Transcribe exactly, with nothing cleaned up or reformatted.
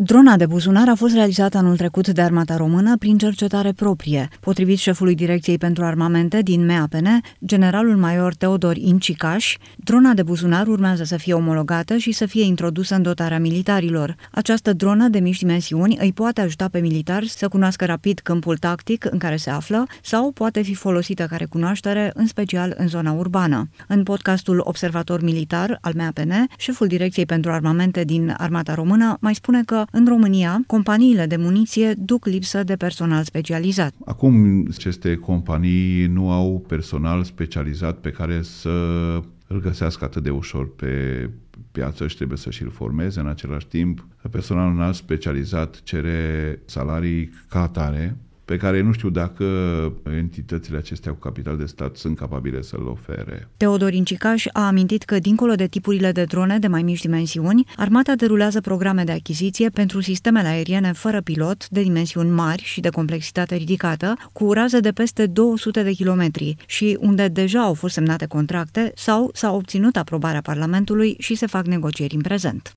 Drona de buzunar a fost realizată anul trecut de Armata Română prin cercetare proprie. Potrivit șefului Direcției pentru Armamente din M E A P N, generalul major Teodor Incicaș, drona de buzunar urmează să fie omologată și să fie introdusă în dotarea militarilor. Această dronă de mici dimensiuni îi poate ajuta pe militari să cunoască rapid câmpul tactic în care se află sau poate fi folosită ca recunoaștere, în special în zona urbană. În podcastul Observator Militar al M E A P N, șeful Direcției pentru Armamente din Armata Română mai spune că în România, companiile de muniție duc lipsă de personal specializat. Acum aceste companii nu au personal specializat pe care să îl găsească atât de ușor pe piață și trebuie să și-l formeze. În același timp, personalul înalt specializat cere salarii ca atare, pe care nu știu dacă entitățile acestea cu capital de stat sunt capabile să-l ofere. Teodor Incicaș a amintit că, dincolo de tipurile de drone de mai mici dimensiuni, armata derulează programe de achiziție pentru sistemele aeriene fără pilot, de dimensiuni mari și de complexitate ridicată, cu raze de peste două sute de kilometri și unde deja au fost semnate contracte sau s-a obținut aprobarea Parlamentului și se fac negocieri în prezent.